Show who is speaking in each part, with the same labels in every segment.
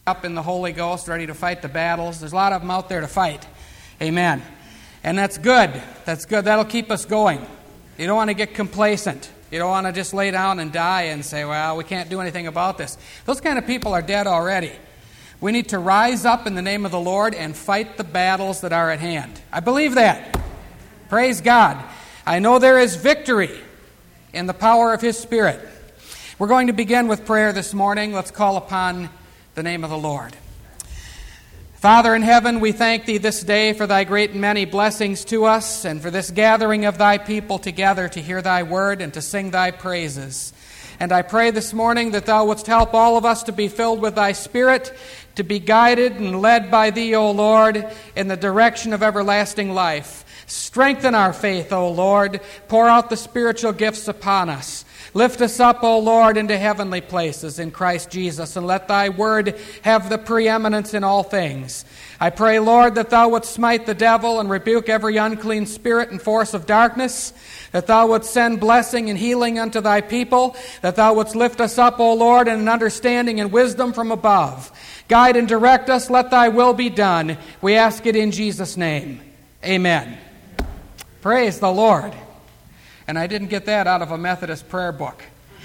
Speaker 1: up in the Holy Ghost, ready to fight the battles. There's a lot of them out there to fight. Amen. And that's good. That's good. That'll keep us going. You don't want to get complacent. You don't want to just lay down and die and say, well, we can't do anything about this. Those kind of people are dead already. We need to rise up in the name of the Lord and fight the battles that are at hand. I believe that. Praise God. I know there is victory in the power of His Spirit. We're going to begin with prayer this morning. Let's call upon the name of the Lord. Father in heaven, we thank Thee this day for Thy great and many blessings to us and for this gathering of Thy people together to hear Thy word and to sing Thy praises. And I pray this morning that Thou wouldst help all of us to be filled with Thy Spirit, to be guided and led by Thee, O Lord, in the direction of everlasting life. Strengthen our faith, O Lord. Pour out the spiritual gifts upon us. Lift us up, O Lord, into heavenly places in Christ Jesus, and let Thy word have the preeminence in all things. I pray, Lord, that Thou wouldst smite the devil and rebuke every unclean spirit and force of darkness, that Thou wouldst send blessing and healing unto Thy people, that Thou wouldst lift us up, O Lord, in an understanding and wisdom from above. Guide and direct us, let Thy will be done. We ask it in Jesus' name. Amen. Praise the Lord. And I didn't get that out of a Methodist prayer book.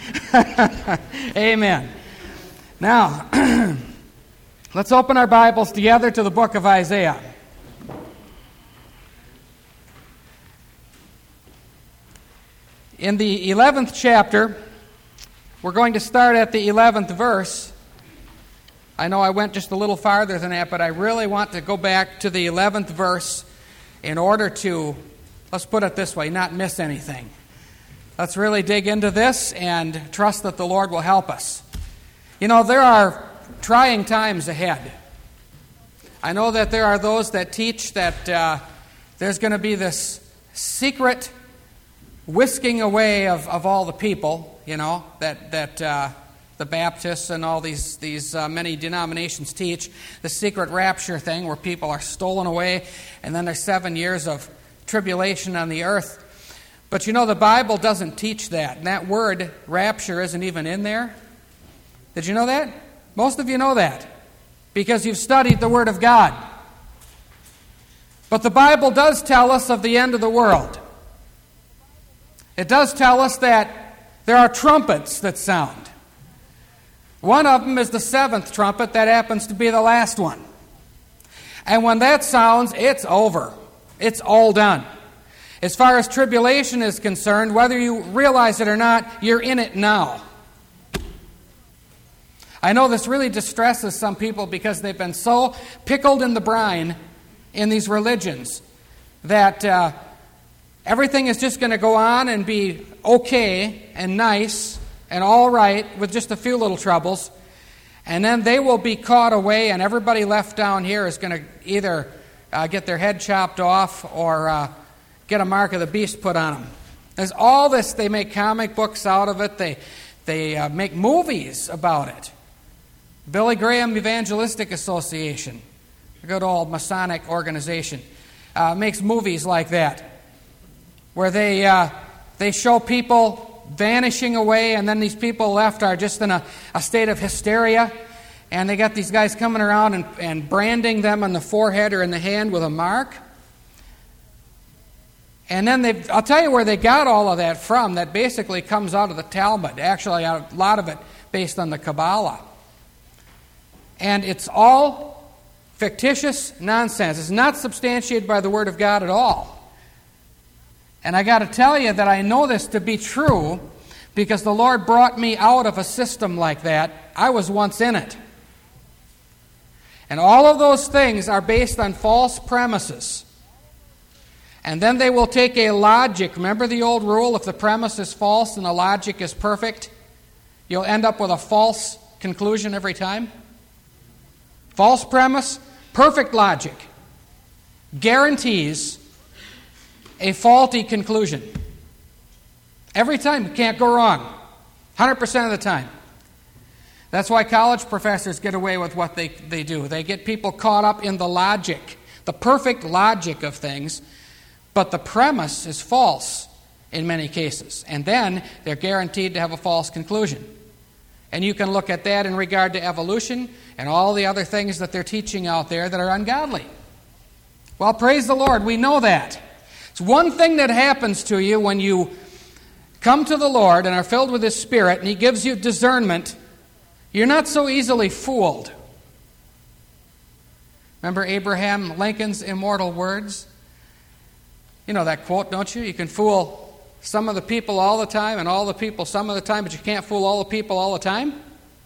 Speaker 1: Amen. Now, let's open our Bibles together to the book of Isaiah. In the 11th chapter, we're going to start at the 11th verse. I know I went just a little farther than that, but I really want to go back to the 11th verse in order to, let's put it this way, not miss anything. Let's really dig into this and trust that the Lord will help us. You know, there are trying times ahead. I know that there are those that teach that there's going to be this secret whisking away of all the people, you know, that the Baptists and all these many denominations teach, the secret rapture thing where people are stolen away, and then there's 7 years of tribulation on the earth. But you know, the Bible doesn't teach that. And that word, rapture, isn't even in there. Did you know that? Most of you know that because you've studied the Word of God. But the Bible does tell us of the end of the world. It does tell us that there are trumpets that sound. One of them is the 7th trumpet. That happens to be the last one. And when that sounds, it's over. It's all done. As far as tribulation is concerned, whether you realize it or not, you're in it now. I know this really distresses some people because they've been so pickled in the brine in these religions that everything is just going to go on and be okay and nice and all right with just a few little troubles. And then they will be caught away, and everybody left down here is going to either get their head chopped off or get a mark of the beast put on them. There's all this. They make comic books out of it. They make movies about it. Billy Graham Evangelistic Association, a good old Masonic organization, makes movies like that, where they show people vanishing away, and then these people left are just in a state of hysteria, and they got these guys coming around and branding them on the forehead or in the hand with a mark. And then I'll tell you where they got all of that from. That basically comes out of the Talmud. Actually, a lot of it based on the Kabbalah. And it's all fictitious nonsense. It's not substantiated by the Word of God at all. And I got to tell you that I know this to be true because the Lord brought me out of a system like that. I was once in it. And all of those things are based on false premises. And then they will take a logic. Remember the old rule, if the premise is false and the logic is perfect, you'll end up with a false conclusion every time. False premise, perfect logic guarantees a faulty conclusion. Every time, you can't go wrong. 100% of the time. That's why college professors get away with what they do. They get people caught up in the logic, the perfect logic of things, but the premise is false in many cases. And then they're guaranteed to have a false conclusion. And you can look at that in regard to evolution and all the other things that they're teaching out there that are ungodly. Well, praise the Lord, we know that. It's one thing that happens to you when you come to the Lord and are filled with His Spirit and He gives you discernment. You're not so easily fooled. Remember Abraham Lincoln's immortal words? You know that quote, don't you? You can fool some of the people all the time and all the people some of the time, but you can't fool all the people all the time.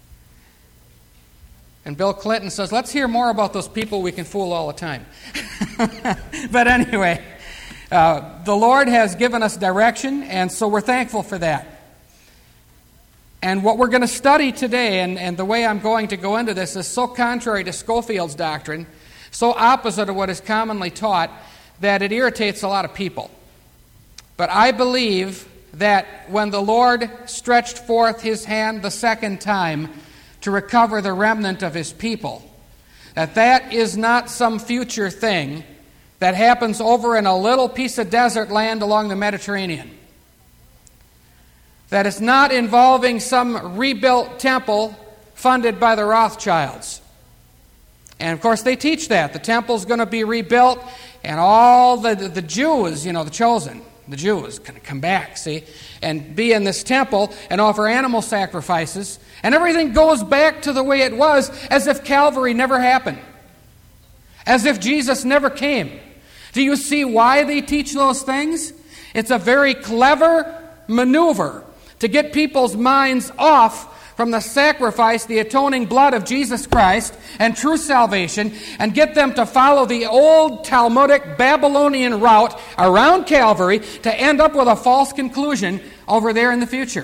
Speaker 1: And Bill Clinton says, let's hear more about those people we can fool all the time. But anyway, the Lord has given us direction, and so we're thankful for that. And what we're going to study today, and the way I'm going to go into this, is so contrary to Scofield's doctrine, so opposite of what is commonly taught, that it irritates a lot of people. But I believe that when the Lord stretched forth His hand the second time to recover the remnant of His people, that is not some future thing that happens over in a little piece of desert land along the Mediterranean. That it's not involving some rebuilt temple funded by the Rothschilds. And of course they teach that. The temple's going to be rebuilt, and all the Jews, the chosen, the Jews, going to come back, see, and be in this temple and offer animal sacrifices. And everything goes back to the way it was, as if Calvary never happened. As if Jesus never came. Do you see why they teach those things? It's a very clever maneuver to get people's minds off from the sacrifice, the atoning blood of Jesus Christ and true salvation, and get them to follow the old Talmudic Babylonian route around Calvary to end up with a false conclusion over there in the future.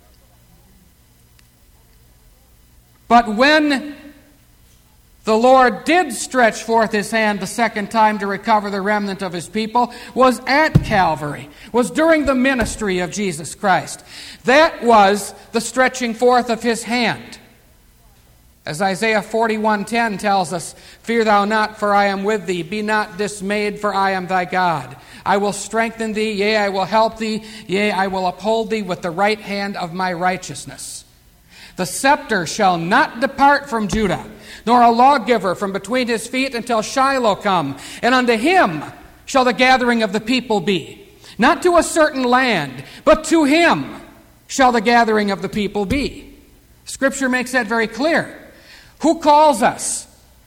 Speaker 1: But when the Lord did stretch forth His hand the second time to recover the remnant of His people, was at Calvary, was during the ministry of Jesus Christ. That was the stretching forth of His hand. As Isaiah 41:10 tells us, "Fear thou not, for I am with thee. Be not dismayed, for I am thy God. I will strengthen thee, yea, I will help thee, yea, I will uphold thee with the right hand of my righteousness. The scepter shall not depart from Judah, nor a lawgiver from between his feet until Shiloh come. And unto him shall the gathering of the people be. Not to a certain land, but to him shall the gathering of the people be." Scripture makes that very clear. Who calls us?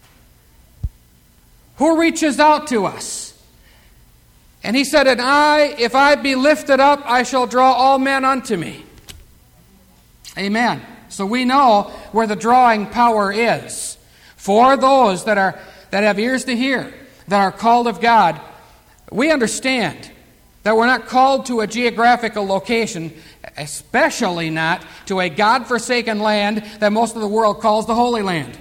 Speaker 1: Who reaches out to us? And He said, "And if I be lifted up, I shall draw all men unto me." Amen. So we know where the drawing power is. For those that have ears to hear, that are called of God, we understand that we're not called to a geographical location, especially not to a God-forsaken land that most of the world calls the Holy Land.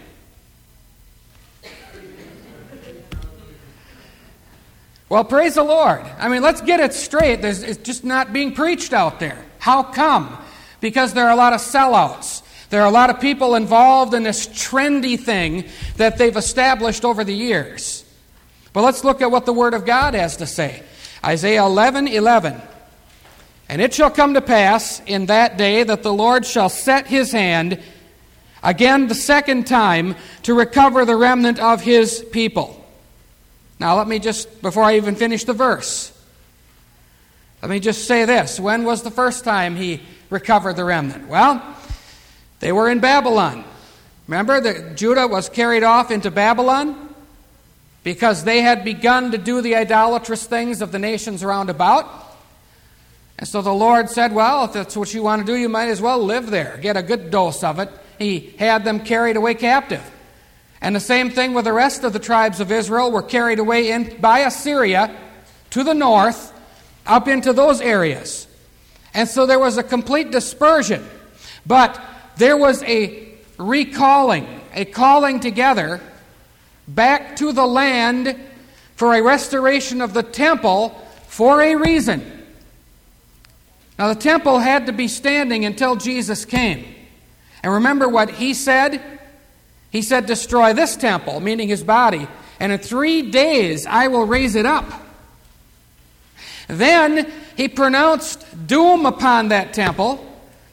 Speaker 1: Well, praise the Lord. I mean, let's get it straight. It's just not being preached out there. How come? Because there are a lot of sellouts. There are a lot of people involved in this trendy thing that they've established over the years. But let's look at what the Word of God has to say. Isaiah 11:11. "And it shall come to pass in that day that the Lord shall set His hand again the second time to recover the remnant of His people." Now let me just, before I even finish the verse, let me just say this. When was the first time He recovered the remnant? Well, they were in Babylon. Remember that Judah was carried off into Babylon because they had begun to do the idolatrous things of the nations round about. And so the Lord said, well, if that's what you want to do, you might as well live there. Get a good dose of it. He had them carried away captive. And the same thing with the rest of the tribes of Israel were carried away in by Assyria to the north, up into those areas. And so there was a complete dispersion. But there was a recalling, a calling together back to the land for a restoration of the temple for a reason. Now the temple had to be standing until Jesus came. And remember what He said? He said, "Destroy this temple," meaning His body, "and in 3 days I will raise it up." Then He pronounced doom upon that temple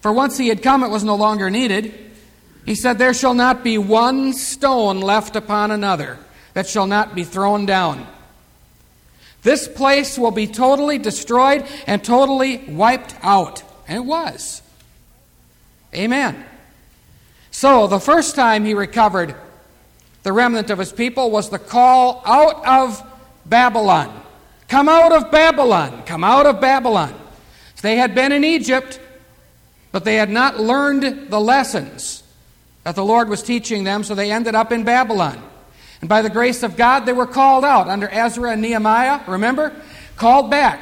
Speaker 1: For once he had come, it was no longer needed. He said, "There shall not be one stone left upon another that shall not be thrown down." This place will be totally destroyed and totally wiped out. And it was. Amen. So, the first time he recovered the remnant of his people was the call out of Babylon. Come out of Babylon. Come out of Babylon. So they had been in Egypt, but they had not learned the lessons that the Lord was teaching them, so they ended up in Babylon. And by the grace of God, they were called out under Ezra and Nehemiah, remember? Called back.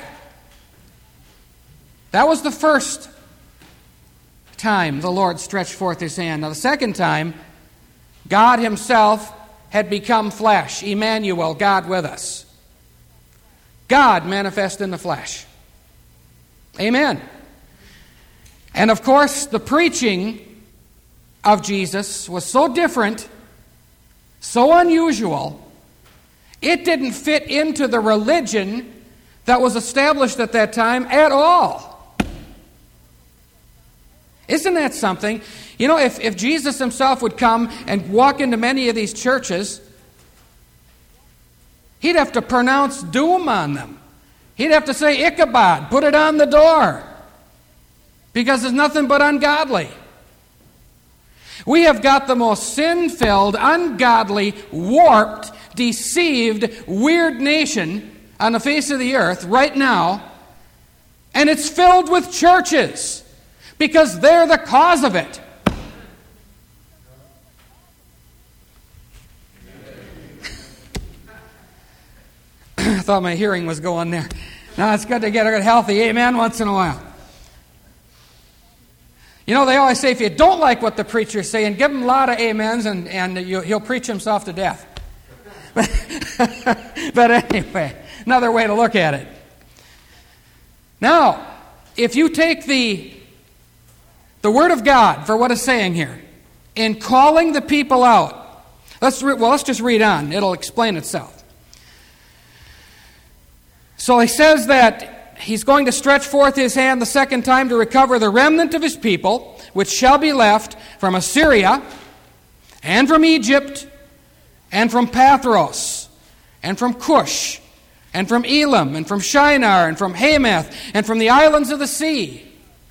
Speaker 1: That was the first time the Lord stretched forth his hand. Now, the second time, God himself had become flesh. Emmanuel, God with us. God manifest in the flesh. Amen. And of course, the preaching of Jesus was so different, so unusual, it didn't fit into the religion that was established at that time at all. Isn't that something? You know, if Jesus himself would come and walk into many of these churches, he'd have to pronounce doom on them. He'd have to say, Ichabod, put it on the door, because it's nothing but ungodly. We have got the most sin-filled, ungodly, warped, deceived, weird nation on the face of the earth right now, and it's filled with churches because they're the cause of it. I thought my hearing was going there. Now it's good to get healthy, amen, once in a while. You know, they always say if you don't like what the preacher's saying, give him a lot of amens and he'll preach himself to death. But anyway, another way to look at it. Now, if you take the Word of God for what it's saying here, in calling the people out, let's just read on. It'll explain itself. So he says that he's going to stretch forth his hand the second time to recover the remnant of his people, which shall be left from Assyria, and from Egypt, and from Pathros, and from Cush, and from Elam, and from Shinar, and from Hamath, and from the islands of the sea.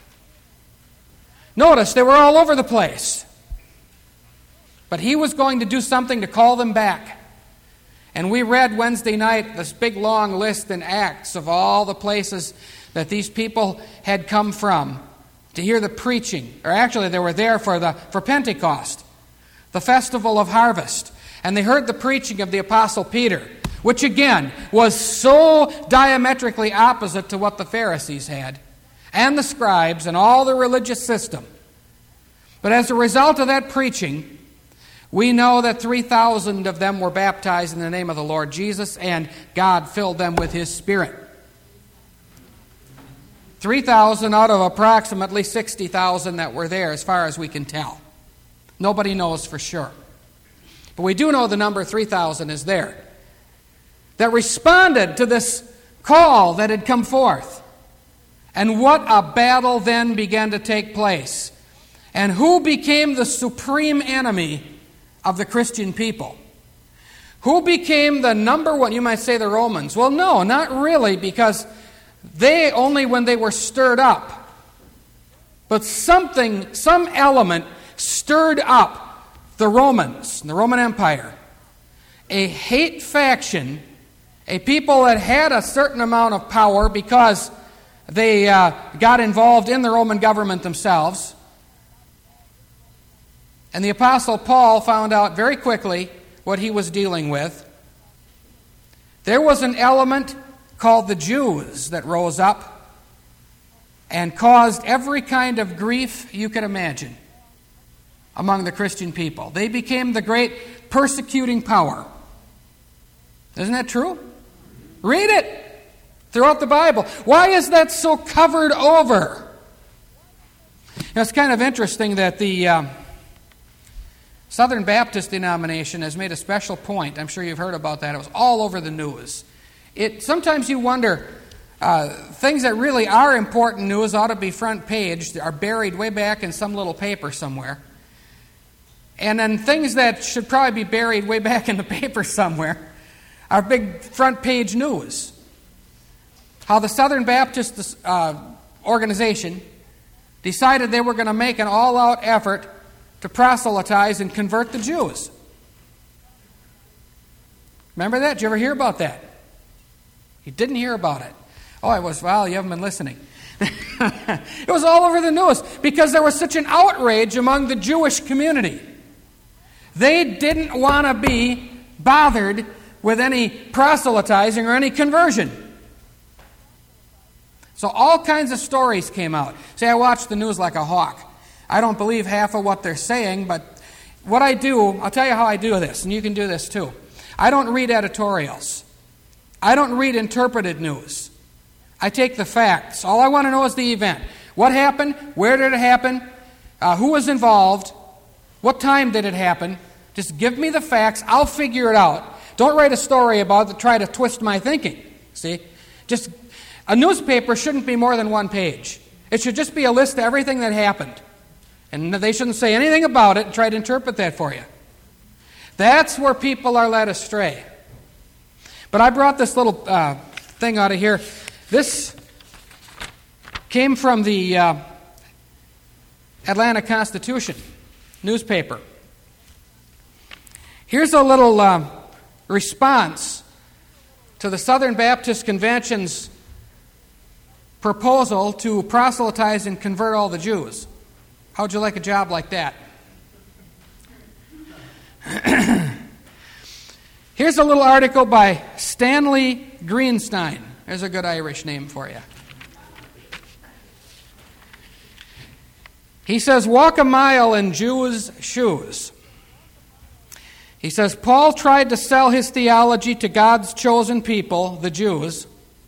Speaker 1: Notice, they were all over the place. But he was going to do something to call them back. And we read Wednesday night this big long list in Acts of all the places that these people had come from to hear the preaching. Or actually, they were there for Pentecost, the festival of harvest. And they heard the preaching of the Apostle Peter, which again was so diametrically opposite to what the Pharisees had, and the scribes, and all the religious system. But as a result of that preaching, we know that 3,000 of them were baptized in the name of the Lord Jesus, and God filled them with His Spirit. 3,000 out of approximately 60,000 that were there, as far as we can tell. Nobody knows for sure. But we do know the number 3,000 is there, that responded to this call that had come forth. And what a battle then began to take place. And who became the supreme enemy of the Christian people? Who became the number one? You might say the Romans. Well, no, not really, because they only when they were stirred up. But some element stirred up the Romans, the Roman Empire. A hate faction, a people that had a certain amount of power because they got involved in the Roman government themselves. And the Apostle Paul found out very quickly what he was dealing with. There was an element called the Jews that rose up and caused every kind of grief you could imagine among the Christian people. They became the great persecuting power. Isn't that true? Read it throughout the Bible. Why is that so covered over? Now, it's kind of interesting that the Southern Baptist denomination has made a special point. I'm sure you've heard about that. It was all over the news. Sometimes you wonder, things that really are important news ought to be front page, are buried way back in some little paper somewhere. And then things that should probably be buried way back in the paper somewhere are big front page news. How the Southern Baptist organization decided they were going to make an all-out effort to proselytize and convert the Jews. Remember that? Did you ever hear about that? You didn't hear about it. Oh, you haven't been listening. It was all over the news because there was such an outrage among the Jewish community. They didn't want to be bothered with any proselytizing or any conversion. So all kinds of stories came out. See, I watch the news like a hawk. I don't believe half of what they're saying, but what I do, I'll tell you how I do this, and you can do this too. I don't read editorials. I don't read interpreted news. I take the facts. All I want to know is the event. What happened? Where did it happen? Who was involved? What time did it happen? Just give me the facts. I'll figure it out. Don't write a story about it to try to twist my thinking. See? Just a newspaper shouldn't be more than one page. It should just be a list of everything that happened. And they shouldn't say anything about it and try to interpret that for you. That's where people are led astray. But I brought this little thing out of here. This came from the Atlanta Constitution newspaper. Here's a little response to the Southern Baptist Convention's proposal to proselytize and convert all the Jews. How'd you like a job like that? Here's a little article by Stanley Greenstein. There's a good Irish name for you. He says, walk a mile in Jews' shoes. He says, Paul tried to sell his theology to God's chosen people, the Jews.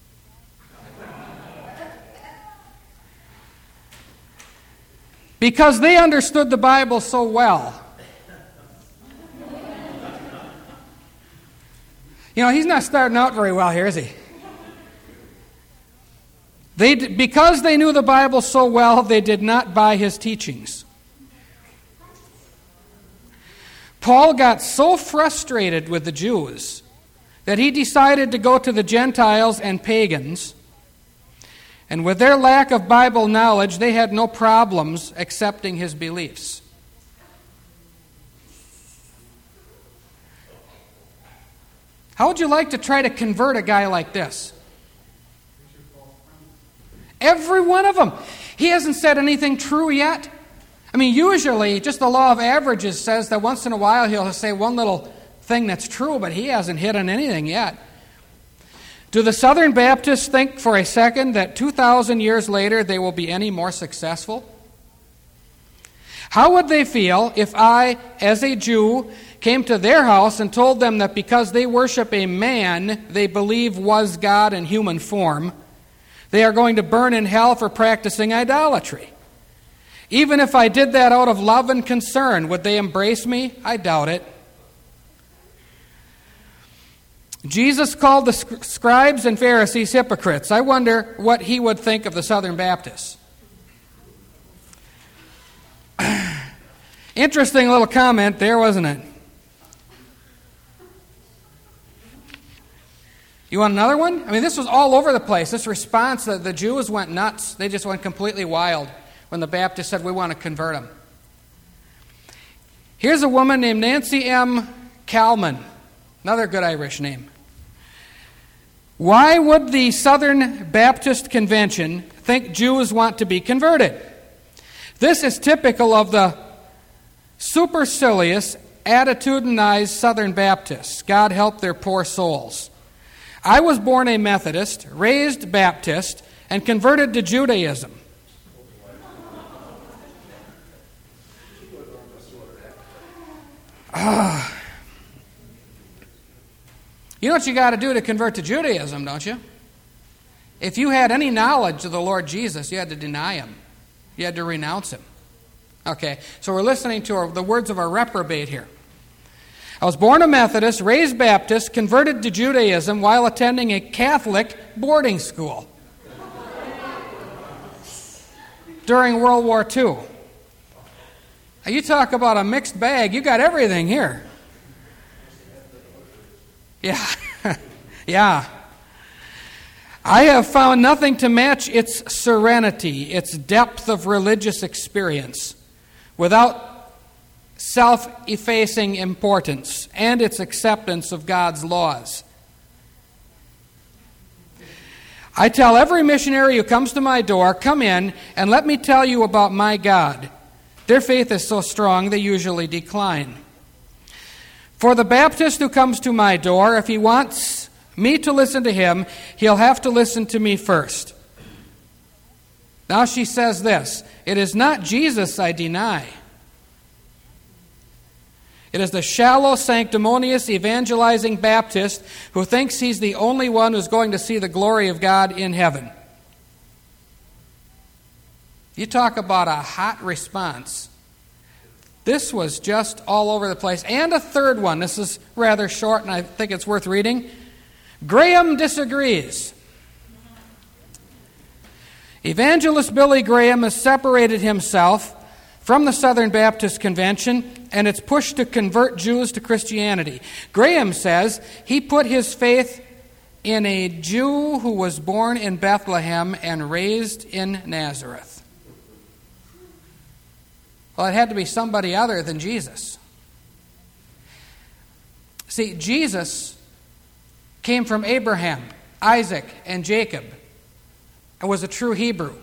Speaker 1: Because they understood the Bible so well. You know, he's not starting out very well here, is he? Because they knew the Bible so well, they did not buy his teachings. Paul got so frustrated with the Jews that he decided to go to the Gentiles and pagans. And with their lack of Bible knowledge, they had no problems accepting his beliefs. How would you like to try to convert a guy like this? Every one of them. He hasn't said anything true yet. I mean, usually, just the law of averages says that once in a while he'll say one little thing that's true, but he hasn't hit on anything yet. Do the Southern Baptists think for a second that 2,000 years later they will be any more successful? How would they feel if I, as a Jew, came to their house and told them that because they worship a man they believe was God in human form, they are going to burn in hell for practicing idolatry? Even if I did that out of love and concern, would they embrace me? I doubt it. Jesus called the scribes and Pharisees hypocrites. I wonder what he would think of the Southern Baptists. Interesting little comment there, wasn't it? You want another one? I mean, this was all over the place. This response, the Jews went nuts. They just went completely wild when the Baptists said, we want to convert them. Here's a woman named Nancy M. Kalman. Another good Irish name. Why would the Southern Baptist Convention think Jews want to be converted? This is typical of the supercilious, attitudinized Southern Baptists. God help their poor souls. I was born a Methodist, raised Baptist, and converted to Judaism. You know what you got to do to convert to Judaism, don't you? If you had any knowledge of the Lord Jesus, you had to deny him. You had to renounce him. Okay, so we're listening to the words of a reprobate here. I was born a Methodist, raised Baptist, converted to Judaism while attending a Catholic boarding school. during World War II. You talk about a mixed bag, you got everything here. Yeah, yeah. I have found nothing to match its serenity, its depth of religious experience, without self-effacing importance, and its acceptance of God's laws. I tell every missionary who comes to my door, come in and let me tell you about my God. Their faith is so strong they usually decline. For the Baptist who comes to my door, if he wants me to listen to him, he'll have to listen to me first. Now she says this, it is not Jesus I deny. It is the shallow, sanctimonious, evangelizing Baptist who thinks he's the only one who's going to see the glory of God in heaven. You talk about a hot response. This was just all over the place. And a third one. This is rather short, and I think it's worth reading. Graham disagrees. Evangelist Billy Graham has separated himself from the Southern Baptist Convention and its push to convert Jews to Christianity. Graham says he put his faith in a Jew who was born in Bethlehem and raised in Nazareth. Well, it had to be somebody other than Jesus. See, Jesus came from Abraham, Isaac, and Jacob, and was a true Hebrew.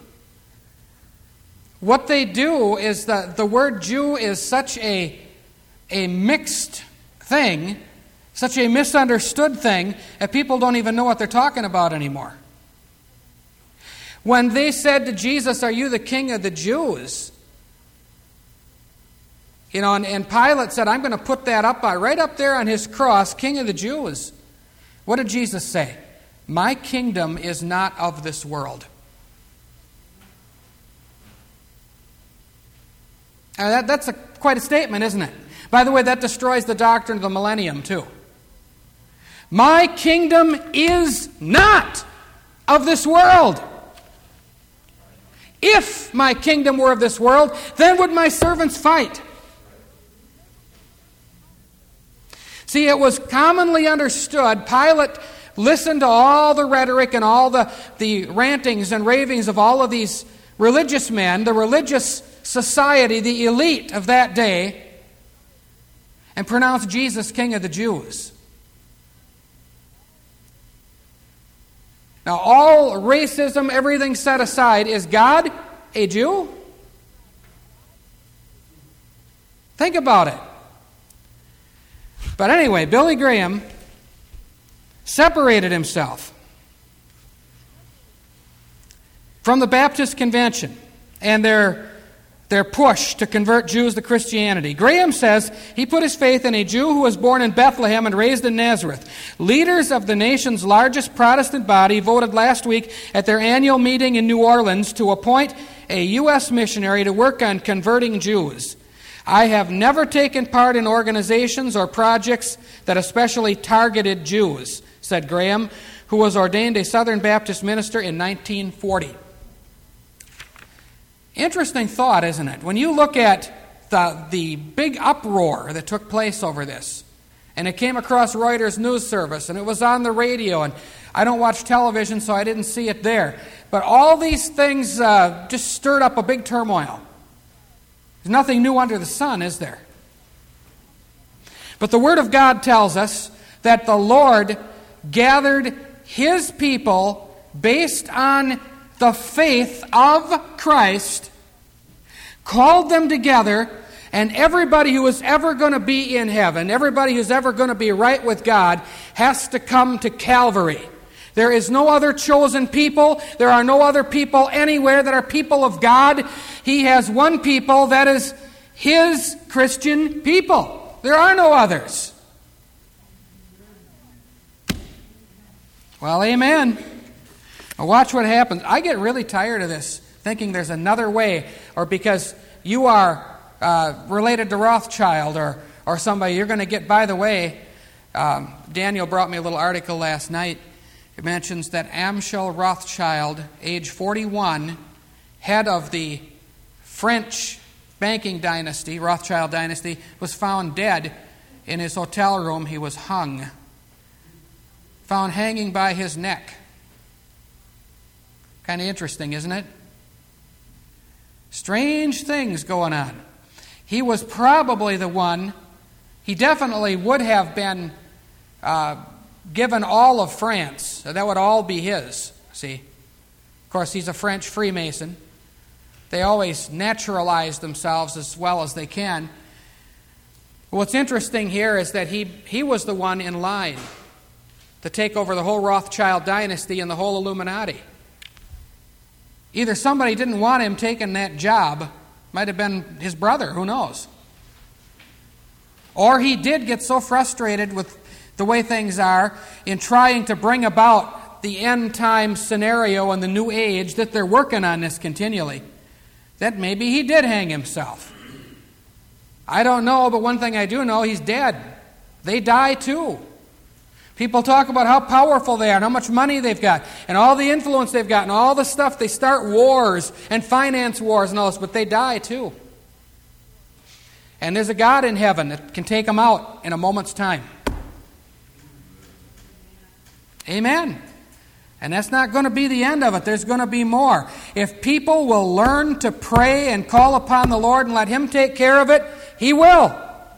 Speaker 1: What they do is that the word Jew is such a mixed thing, such a misunderstood thing, that people don't even know what they're talking about anymore. When they said to Jesus, "Are you the king of the Jews?" And Pilate said, "I'm going to put that up right up there on his cross, King of the Jews." What did Jesus say? "My kingdom is not of this world." That's quite a statement, isn't it? By the way, that destroys the doctrine of the millennium, too. My kingdom is not of this world. If my kingdom were of this world, then would my servants fight. See, it was commonly understood. Pilate listened to all the rhetoric and all the rantings and ravings of all of these religious men, the religious society, the elite of that day, and pronounced Jesus King of the Jews. Now, all racism, everything set aside, is God a Jew? Think about it. But anyway, Billy Graham separated himself from the Baptist Convention and their push to convert Jews to Christianity. Graham says he put his faith in a Jew who was born in Bethlehem and raised in Nazareth. Leaders of the nation's largest Protestant body voted last week at their annual meeting in New Orleans to appoint a U.S. missionary to work on converting Jews. I have never taken part in organizations or projects that especially targeted Jews, said Graham, who was ordained a Southern Baptist minister in 1940. Interesting thought, isn't it? When you look at the big uproar that took place over this, and it came across Reuters news service, and it was on the radio, and I don't watch television, so I didn't see it there. But all these things just stirred up a big turmoil. There's nothing new under the sun, is there? But the Word of God tells us that the Lord gathered His people based on the faith of Christ, called them together, and everybody who is ever going to be in heaven, everybody who's ever going to be right with God, has to come to Calvary. There is no other chosen people. There are no other people anywhere that are people of God. He has one people, that is His Christian people. There are no others. Well, amen. Now watch what happens. I get really tired of this, thinking there's another way, or because you are related to Rothschild or somebody, you're going to get, by the way, Daniel brought me a little article last night. It mentions that Amschel Rothschild, age 41, head of the French banking dynasty, Rothschild dynasty, was found dead in his hotel room. He was hung, found hanging by his neck. Kind of interesting, isn't it? Strange things going on. He was probably the one, he definitely would have been given all of France. So that would all be his, see. Of course, he's a French Freemason. They always naturalize themselves as well as they can. What's interesting here is that he was the one in line to take over the whole Rothschild dynasty and the whole Illuminati. Either somebody didn't want him taking that job, might have been his brother, who knows. Or he did get so frustrated with the way things are in trying to bring about the end time scenario and the new age that they're working on this continually, that maybe he did hang himself. I don't know, but one thing I do know, he's dead. They die too. People talk about how powerful they are and how much money they've got and all the influence they've got and all the stuff. They start wars and finance wars and all this, but they die too. And there's a God in heaven that can take them out in a moment's time. Amen. And that's not going to be the end of it. There's going to be more. If people will learn to pray and call upon the Lord and let Him take care of it, He will.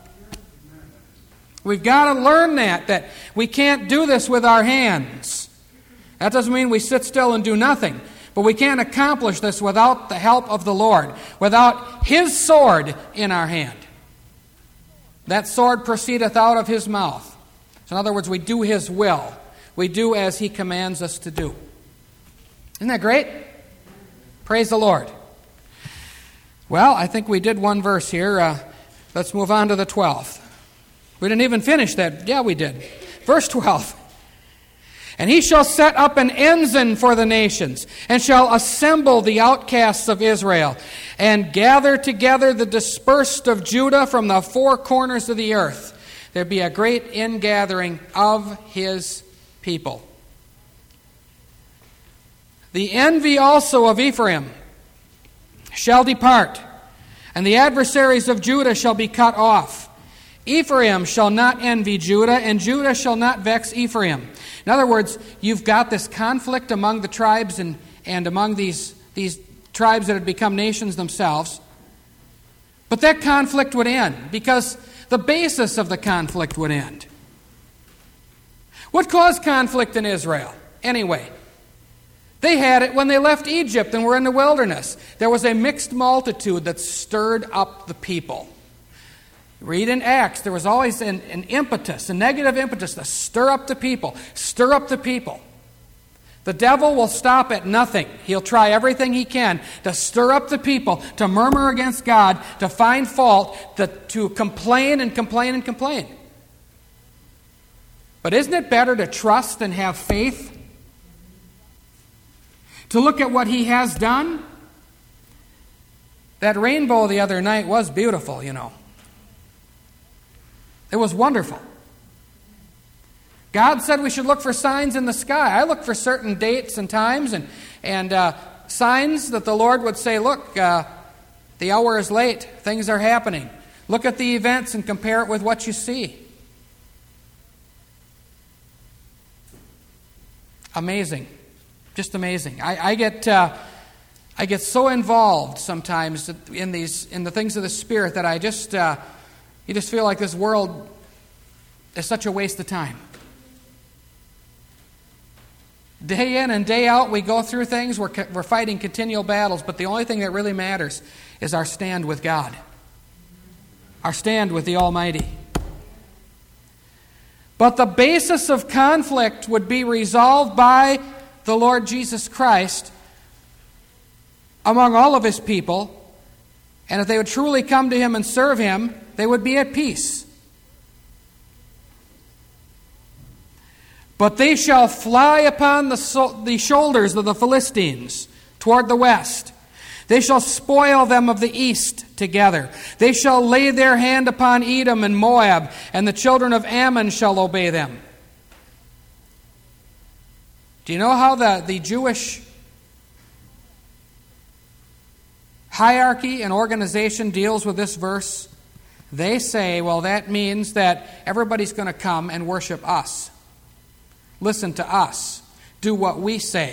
Speaker 1: We've got to learn that we can't do this with our hands. That doesn't mean we sit still and do nothing. But we can't accomplish this without the help of the Lord, without His sword in our hand. That sword proceedeth out of His mouth. So in other words, we do His will. We do as He commands us to do. Isn't that great? Praise the Lord. Well, I think we did one verse here. Let's move on to the 12th. We didn't even finish that. Yeah, we did. Verse 12. And he shall set up an ensign for the nations, and shall assemble the outcasts of Israel, and gather together the dispersed of Judah from the four corners of the earth. There be a great ingathering of his people. The envy also of Ephraim shall depart, and the adversaries of Judah shall be cut off. Ephraim shall not envy Judah, and Judah shall not vex Ephraim. In other words, you've got this conflict among the tribes and among these tribes that had become nations themselves. But that conflict would end because the basis of the conflict would end. What caused conflict in Israel? Anyway, they had it when they left Egypt and were in the wilderness. There was a mixed multitude that stirred up the people. Read in Acts, there was always an impetus, a negative impetus to stir up the people. Stir up the people. The devil will stop at nothing. He'll try everything he can to stir up the people, to murmur against God, to find fault, to complain and complain and complain. But isn't it better to trust and have faith? To look at what He has done? That rainbow the other night was beautiful, you know. It was wonderful. God said we should look for signs in the sky. I look for certain dates and times and signs that the Lord would say, look, the hour is late. Things are happening. Look at the events and compare it with what you see. Amazing. Just amazing. I get so involved sometimes in the things of the Spirit that you just feel like this world is such a waste of time. Day in and day out, we go through things. We're fighting continual battles, but the only thing that really matters is our stand with God, our stand with the Almighty. But the basis of conflict would be resolved by the Lord Jesus Christ among all of His people, and if they would truly come to Him and serve Him, they would be at peace. But they shall fly upon the shoulders of the Philistines toward the west. They shall spoil them of the east together. They shall lay their hand upon Edom and Moab, and the children of Ammon shall obey them. Do you know how hierarchy and organization deals with this verse, they say, well, that means that everybody's going to come and worship us. Listen to us. Do what we say.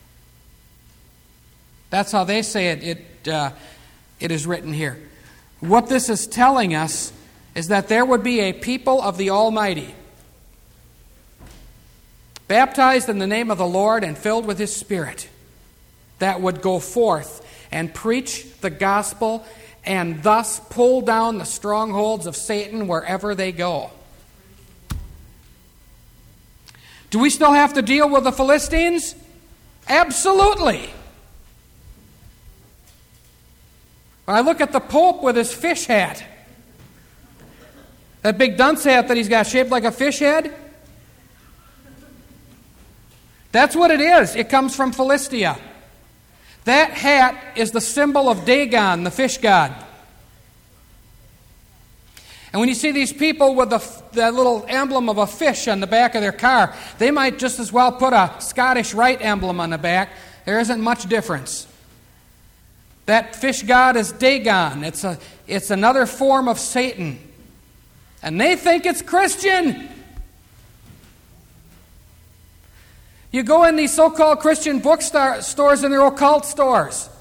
Speaker 1: That's how they say it. It is written here. What this is telling us is that there would be a people of the Almighty, baptized in the name of the Lord and filled with His Spirit, that would go forth and preach the gospel and thus pull down the strongholds of Satan wherever they go. Do we still have to deal with the Philistines? Absolutely. When I look at the Pope with his fish hat, that big dunce hat that he's got shaped like a fish head, that's what it is. It comes from Philistia. That hat is the symbol of Dagon, the fish god. And when you see these people with that little emblem of a fish on the back of their car, they might just as well put a Scottish Rite emblem on the back. There isn't much difference. That fish god is Dagon. It's another form of Satan. And they think it's Christian. You go in these so-called Christian bookstores and they're occult stores.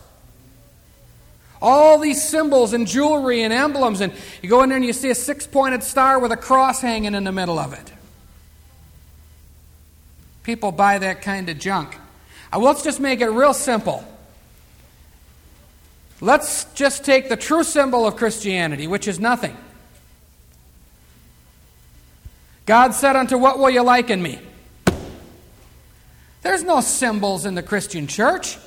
Speaker 1: All these symbols and jewelry and emblems, and you go in there and you see a six-pointed star with a cross hanging in the middle of it. People buy that kind of junk. Let's just make it real simple. Let's just take the true symbol of Christianity, which is nothing. God said unto, what will you liken me? There's no symbols in the Christian church.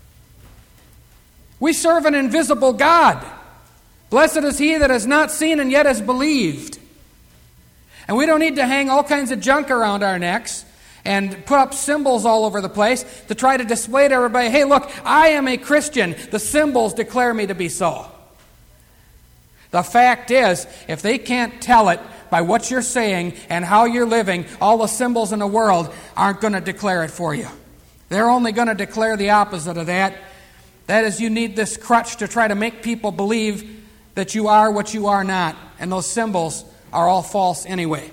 Speaker 1: We serve an invisible God. Blessed is he that has not seen and yet has believed. And we don't need to hang all kinds of junk around our necks and put up symbols all over the place to try to display to everybody, hey, look, I am a Christian. The symbols declare me to be so. The fact is, if they can't tell it by what you're saying and how you're living, all the symbols in the world aren't going to declare it for you. They're only going to declare the opposite of that. That is, you need this crutch to try to make people believe that you are what you are not. And those symbols are all false anyway.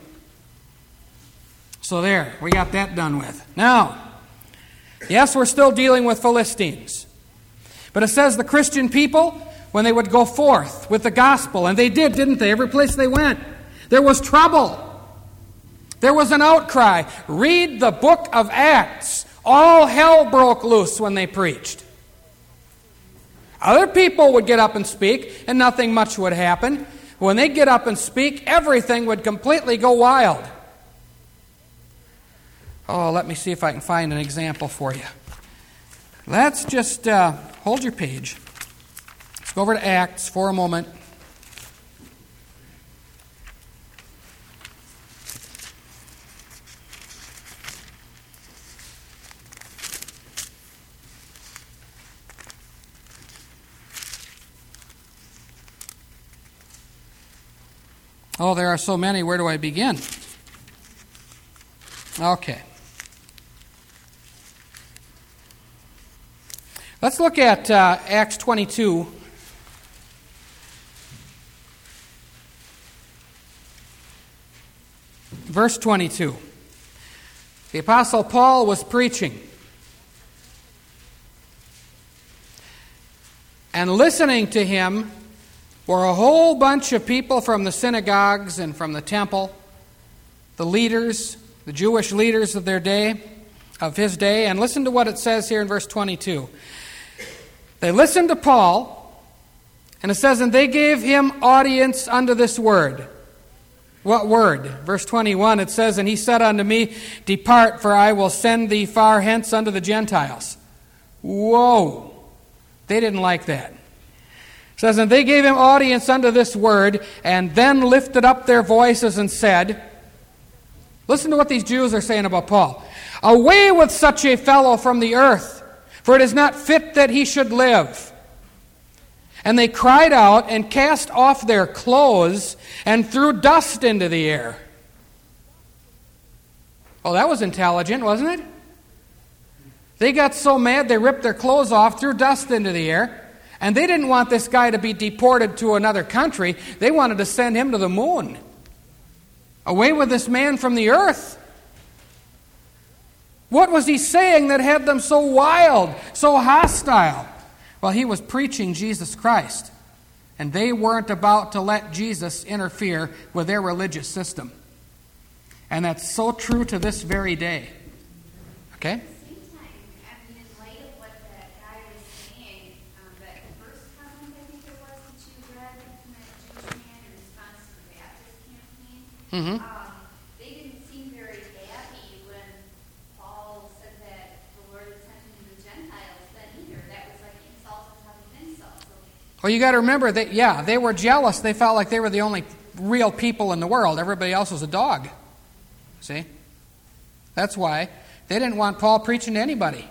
Speaker 1: So there, we got that done with. Now, yes, we're still dealing with Philistines. But it says the Christian people, when they would go forth with the gospel, and they did, didn't they? Every place they went, there was trouble. There was an outcry. Read the book of Acts. All hell broke loose when they preached. Other people would get up and speak, and nothing much would happen. When they get up and speak, everything would completely go wild. Oh, let me see if I can find an example for you. Let's just hold your page. Let's go over to Acts for a moment. Oh, there are so many. Where do I begin? Okay. Let's look at Acts 22. Verse 22. The Apostle Paul was preaching. And listening to him were a whole bunch of people from the synagogues and from the temple, the leaders, the Jewish leaders of their day, of his day. And listen to what it says here in verse 22. They listened to Paul, and it says, and they gave him audience unto this word. What word? Verse 21, it says, and he said unto me, depart, for I will send thee far hence unto the Gentiles. Whoa! They didn't like that. It says, and they gave him audience unto this word, and then lifted up their voices and said, listen to what these Jews are saying about Paul. Away with such a fellow from the earth, for it is not fit that he should live. And they cried out and cast off their clothes and threw dust into the air. Oh, that was intelligent, wasn't it? They got so mad they ripped their clothes off, threw dust into the air, And they didn't want this guy to be deported to another country. They wanted to send him to the moon. Away with this man from the earth. What was he saying that had them so wild, so hostile? Well, he was preaching Jesus Christ. And they weren't about to let Jesus interfere with their religious system. And that's so true to this very day. Okay? Mm-hmm.
Speaker 2: They didn't seem very happy when Paul said that the Lord had sent him to the Gentiles then either. That was like insult on top of insult.
Speaker 1: Well, you got to remember that, they were jealous. They felt like they were the only real people in the world. Everybody else was a dog. See? That's why they didn't want Paul preaching to anybody.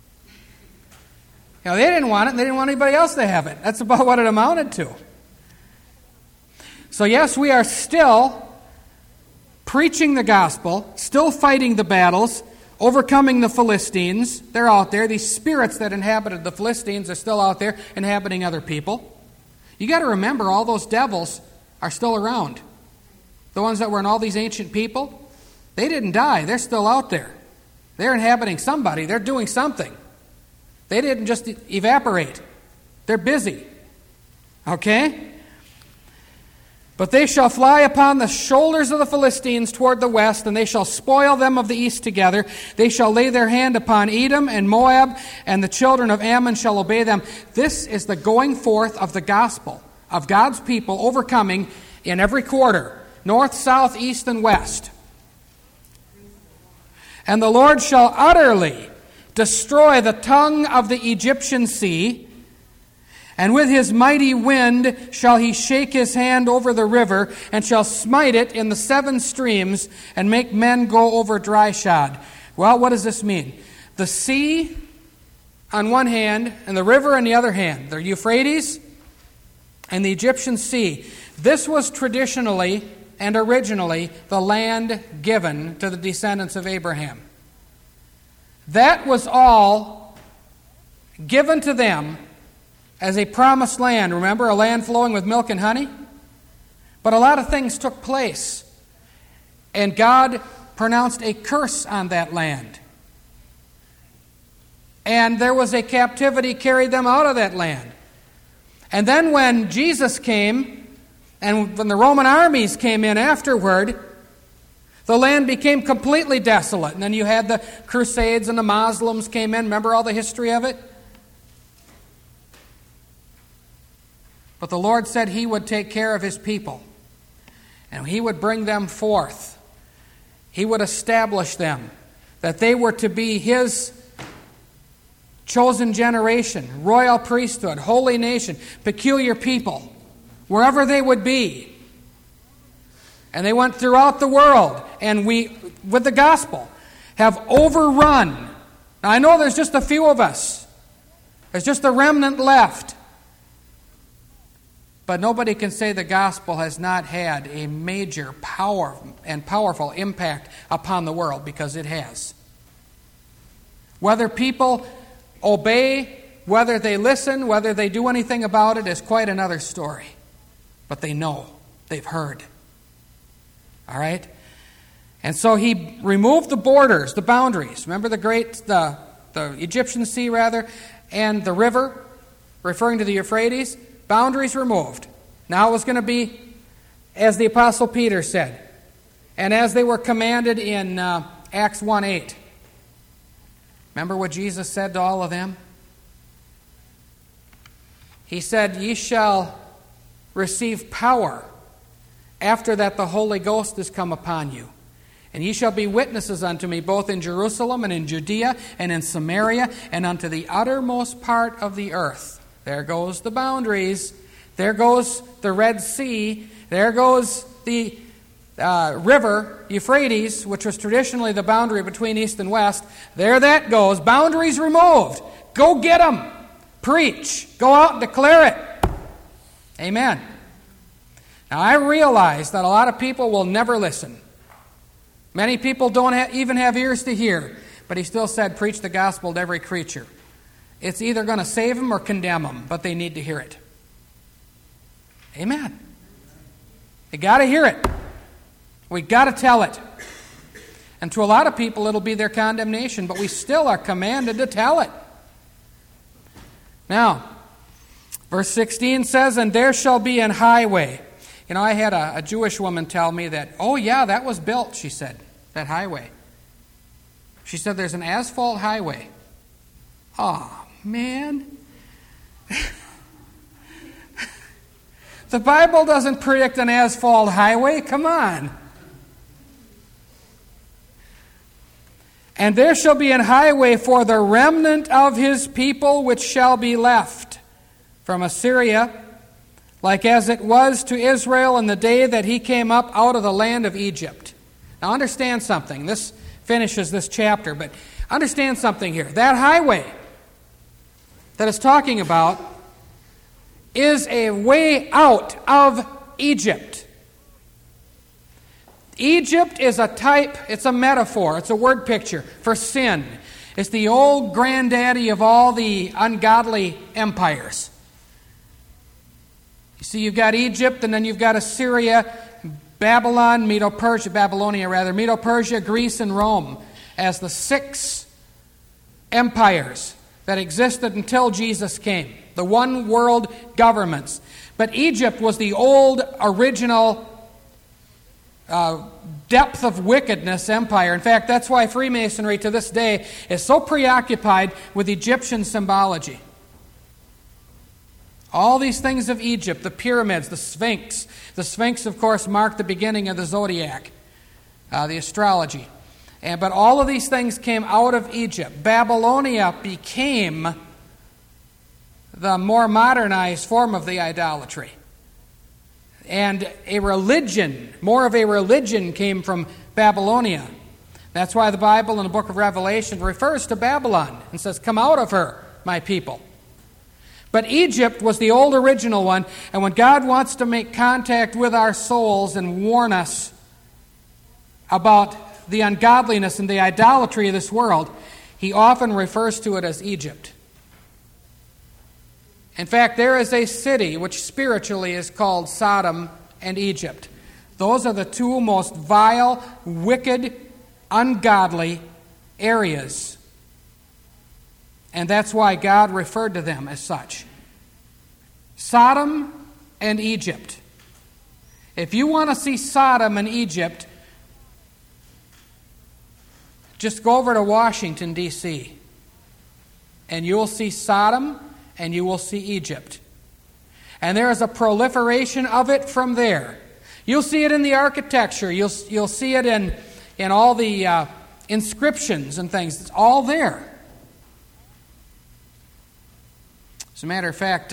Speaker 1: They didn't want it, and they didn't want anybody else to have it. That's about what it amounted to. So yes, we are still preaching the gospel, still fighting the battles, overcoming the Philistines. They're out there. These spirits that inhabited the Philistines are still out there inhabiting other people. You got to remember, all those devils are still around. The ones that were in all these ancient people, they didn't die. They're still out there. They're inhabiting somebody. They're doing something. They didn't just evaporate. They're busy. Okay? But they shall fly upon the shoulders of the Philistines toward the west, and they shall spoil them of the east together. They shall lay their hand upon Edom and Moab, and the children of Ammon shall obey them. This is the going forth of the gospel, of God's people overcoming in every quarter, north, south, east, and west. And the Lord shall utterly destroy the tongue of the Egyptian sea, and with his mighty wind shall he shake his hand over the river, and shall smite it in the 7 streams, and make men go over dry shod. Well, what does this mean? The sea on one hand, and the river on the other hand. The Euphrates and the Egyptian sea. This was traditionally and originally the land given to the descendants of Abraham. That was all given to them as a promised land. Remember, a land flowing with milk and honey? But a lot of things took place. And God pronounced a curse on that land. And there was a captivity carried them out of that land. And then when Jesus came, and when the Roman armies came in afterward, the land became completely desolate. And then you had the Crusades and the Muslims came in. Remember all the history of it? But the Lord said He would take care of His people. And He would bring them forth. He would establish them. That they were to be His chosen generation, royal priesthood, holy nation, peculiar people, wherever they would be. And they went throughout the world. And we, with the gospel, have overrun. Now I know there's just a few of us. There's just a remnant left. But nobody can say the gospel has not had a major power and powerful impact upon the world, because it has. Whether people obey, whether they listen, whether they do anything about it is quite another story. But they know. They've heard. All right? And so He removed the borders, the boundaries. Remember the Egyptian sea, and the river, referring to the Euphrates? Boundaries removed. Now it was going to be, as the Apostle Peter said, and as they were commanded in Acts 1:8. Remember what Jesus said to all of them? He said, "Ye shall receive power. After that the Holy Ghost is come upon you. And ye shall be witnesses unto me both in Jerusalem and in Judea and in Samaria and unto the uttermost part of the earth." There goes the boundaries. There goes the Red Sea. There goes the river, Euphrates, which was traditionally the boundary between east and west. There that goes. Boundaries removed. Go get them. Preach. Go out and declare it. Amen. Now I realize that a lot of people will never listen. Many people don't even have ears to hear. But He still said, preach the gospel to every creature. It's either going to save them or condemn them, but they need to hear it. Amen. They got to hear it. We got to tell it. And to a lot of people, it'll be their condemnation, but we still are commanded to tell it. Now, verse 16 says, "And there shall be an highway." You know, I had a Jewish woman tell me that, "Oh yeah, that was built," she said, "that highway." She said, "There's an asphalt highway." Oh, man. The Bible doesn't predict an asphalt highway. Come on. "And there shall be an highway for the remnant of his people which shall be left from Assyria, like as it was to Israel in the day that he came up out of the land of Egypt." Now understand something. This finishes this chapter, but understand something here. That highway that it's talking about is a way out of Egypt. Egypt is a type, it's a metaphor, it's a word picture for sin. It's the old granddaddy of all the ungodly empires. You see, you've got Egypt, and then you've got Assyria, Babylon, Medo-Persia, Greece, and Rome as the 6 empires that existed until Jesus came. The one world governments. But Egypt was the old, original depth of wickedness empire. In fact, that's why Freemasonry to this day is so preoccupied with Egyptian symbology. All these things of Egypt, the pyramids, the Sphinx. The Sphinx, of course, marked the beginning of the zodiac, the astrology. But all of these things came out of Egypt. Babylonia became the more modernized form of the idolatry. And a religion, more of a religion, came from Babylonia. That's why the Bible in the book of Revelation refers to Babylon and says, "Come out of her, my people." But Egypt was the old original one, and when God wants to make contact with our souls and warn us about the ungodliness and the idolatry of this world, he often refers to it as Egypt. In fact, there is a city which spiritually is called Sodom and Egypt. Those are the 2 most vile, wicked, ungodly areas. And that's why God referred to them as such. Sodom and Egypt. If you want to see Sodom and Egypt, just go over to Washington, D.C., and you'll see Sodom and you will see Egypt. And there is a proliferation of it from there. You'll see it in the architecture. You'll see it in all the inscriptions and things. It's all there. As a matter of fact,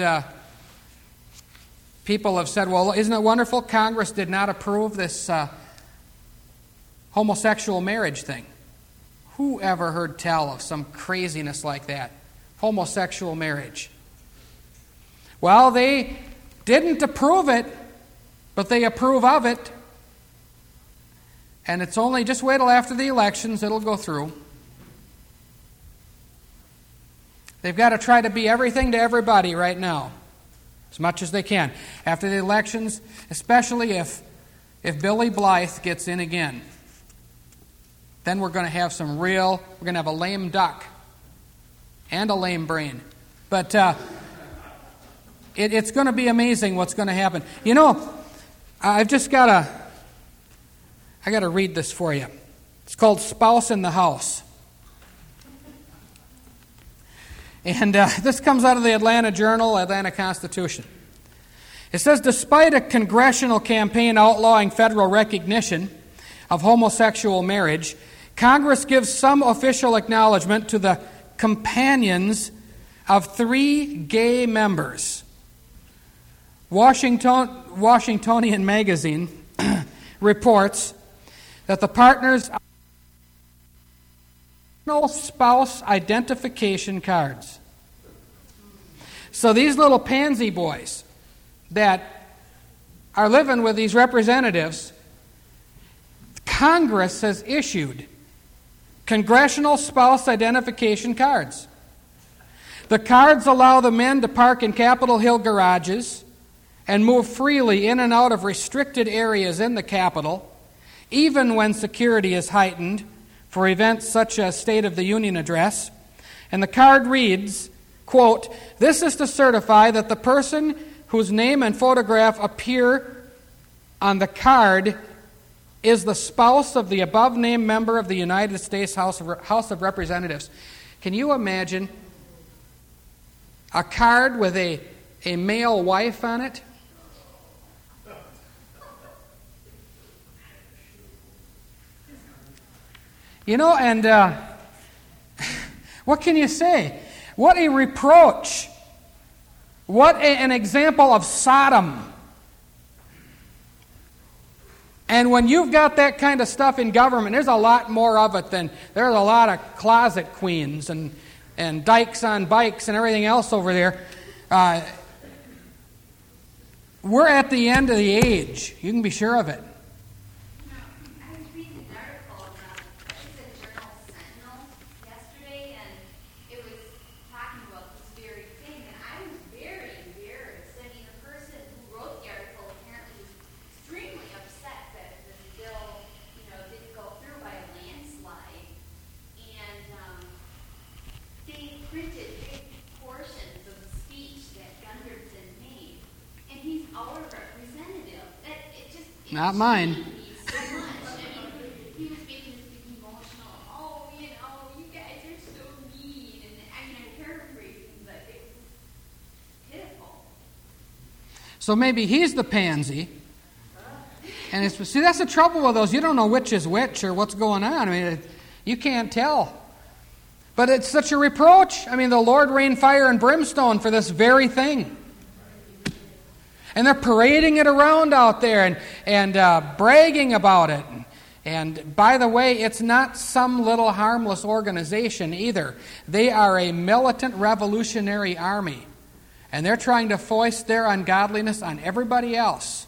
Speaker 1: people have said, well, isn't it wonderful Congress did not approve this homosexual marriage thing? Who ever heard tell of some craziness like that? Homosexual marriage. Well, they didn't approve it, but they approve of it. And it's only, just wait till after the elections, it'll go through. They've got to try to be everything to everybody right now, as much as they can. After the elections, especially if Billy Blythe gets in again, then we're going to have we're going to have a lame duck and a lame brain. But it's going to be amazing what's going to happen. You know, I got to read this for you. It's called Spouse in the House. And this comes out of the Atlanta Journal, Atlanta Constitution. It says, despite a congressional campaign outlawing federal recognition of homosexual marriage, Congress gives some official acknowledgement to the companions of 3 gay members. Washingtonian Magazine reports that the partners are spouse identification cards. So these little pansy boys that are living with these representatives, Congress has issued congressional spouse identification cards. The cards allow the men to park in Capitol Hill garages and move freely in and out of restricted areas in the Capitol, even when security is heightened for events such as State of the Union address. And the card reads, quote, "This is to certify that the person whose name and photograph appear on the card is the spouse of the above-named member of the United States House of Representatives." Can you imagine a card with a male wife on it? And what can you say? What a reproach. What an example of Sodom. And when you've got that kind of stuff in government, there's a lot more of it than there's a lot of closet queens and dykes on bikes and everything else over there. We're at the end of the age. You can be sure of it.
Speaker 2: I was reading an article about the Journal Sentinel yesterday, and it was talking about this very thing, and I was very embarrassed. I mean, the person who wrote the article apparently was extremely upset that this bill, didn't go through by a landslide, and they printed big portions of the speech that Gunderson made, and he's our representative.
Speaker 1: Not mine.
Speaker 2: So much. I mean, he was making this big emotional, you guys are so mean. And I'm paraphrasing, but it was pitiful.
Speaker 1: So maybe he's the pansy. And that's the trouble with those. You don't know which is which or what's going on. I mean, you can't tell. But it's such a reproach. I mean, the Lord rained fire and brimstone for this very thing. And they're parading it around out there and bragging about it. And by the way, it's not some little harmless organization either. They are a militant revolutionary army. And they're trying to foist their ungodliness on everybody else.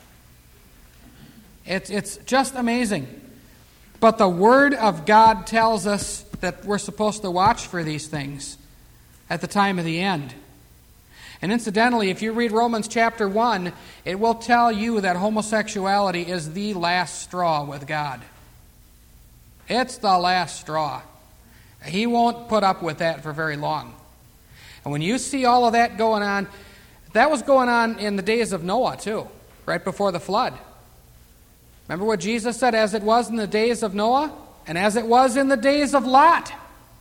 Speaker 1: It's just amazing. But the Word of God tells us that we're supposed to watch for these things at the time of the end. And incidentally, if you read Romans chapter 1, it will tell you that homosexuality is the last straw with God. It's the last straw. He won't put up with that for very long. And when you see all of that going on, that was going on in the days of Noah too, right before the flood. Remember what Jesus said, as it was in the days of Noah, and as it was in the days of Lot.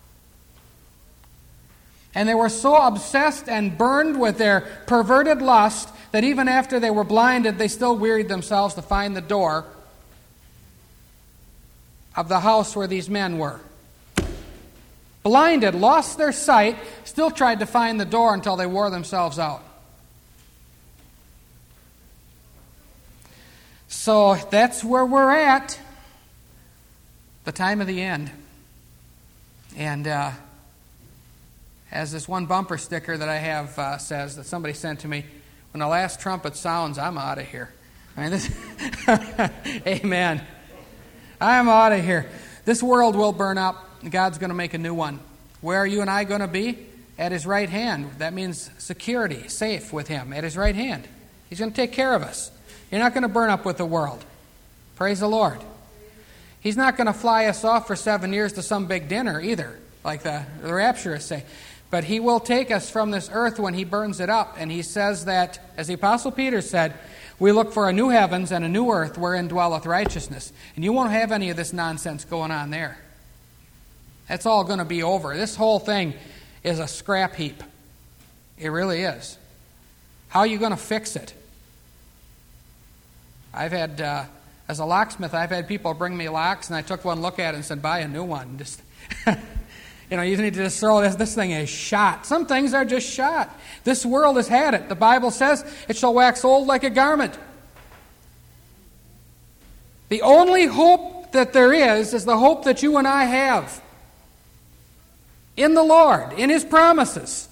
Speaker 1: And they were so obsessed and burned with their perverted lust that even after they were blinded, they still wearied themselves to find the door of the house where these men were. Blinded, lost their sight, still tried to find the door until they wore themselves out. So that's where we're at, the time of the end. And as this one bumper sticker that I have says, that somebody sent to me, when the last trumpet sounds, I'm out of here. I mean, amen. I'm out of here. This world will burn up. God's going to make a new one. Where are you and I going to be? At His right hand. That means security, safe with Him, at His right hand. He's going to take care of us. You're not going to burn up with the world. Praise the Lord. He's not going to fly us off for 7 years to some big dinner either, like the rapturists say. But He will take us from this earth when He burns it up. And He says that, as the Apostle Peter said, we look for a new heavens and a new earth wherein dwelleth righteousness. And you won't have any of this nonsense going on there. That's all going to be over. This whole thing is a scrap heap. It really is. How are you going to fix it? I've had, as a locksmith, I've had people bring me locks, and I took one look at it and said, buy a new one. Just, you need to just throw this thing is shot. Some things are just shot. This world has had it. The Bible says it shall wax old like a garment. The only hope that there is the hope that you and I have in the Lord, in His promises.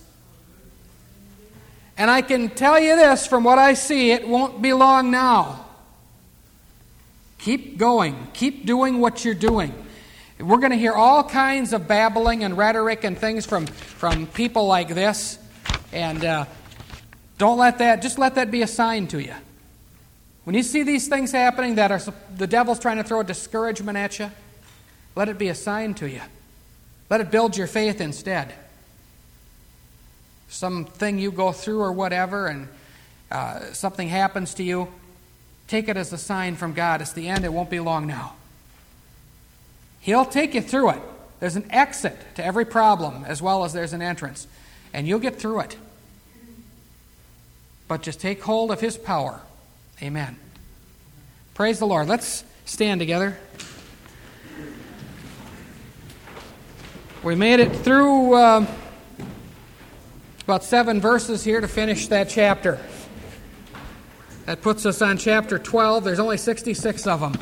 Speaker 1: And I can tell you this, from what I see, it won't be long now. Keep going. Keep doing what you're doing. We're going to hear all kinds of babbling and rhetoric and things from people like this. And just let that be a sign to you. When you see these things happening that are the devil's trying to throw discouragement at you, let it be a sign to you. Let it build your faith instead. Something you go through or whatever, and something happens to you, take it as a sign from God. It's the end. It won't be long now. He'll take you through it. There's an exit to every problem as well as there's an entrance. And you'll get through it. But just take hold of His power. Amen. Praise the Lord. Let's stand together. We made it through about 7 verses here to finish that chapter. That puts us on chapter 12. There's only 66 of them.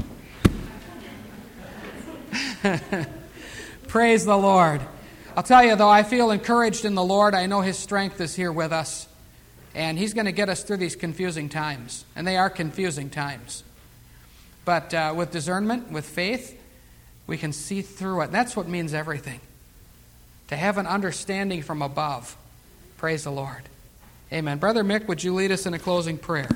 Speaker 1: Praise the Lord. I'll tell you, though, I feel encouraged in the Lord. I know His strength is here with us. And He's going to get us through these confusing times. And they are confusing times. But with discernment, with faith, we can see through it. That's what means everything. To have an understanding from above. Praise the Lord. Amen. Brother Mick, would you lead us in a closing prayer?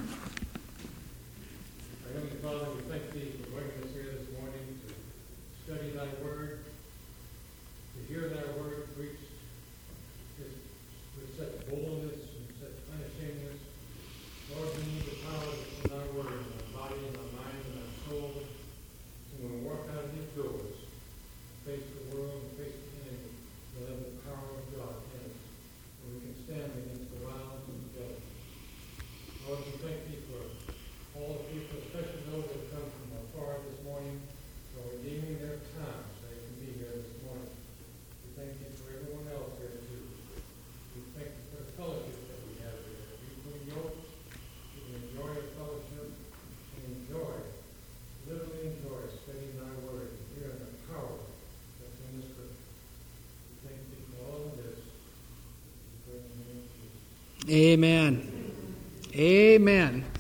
Speaker 3: Our Heavenly Father, we thank Thee for bringing us here this morning to study Thy Word, to hear Thy Word preached with such boldness and such unashamedness. Lord, we need the power of Thy Word in our body, in our mind, in our soul. So when we walk out of these doors, face the world and face the enemy, we'll have the power of God in us, and we can stand against the violence and the devil. Lord, we thank Thee for all the people, especially those that have come from afar this morning, for redeeming their time so they can be here this morning. We thank You for everyone else here too. We thank You for the fellowship that we have here. We can yoke, we can enjoy a fellowship, and literally enjoy studying Thy Word and hearing the power that's in the Scripture. We thank Thee for all of this. In the name of Jesus.
Speaker 1: Amen. Amen.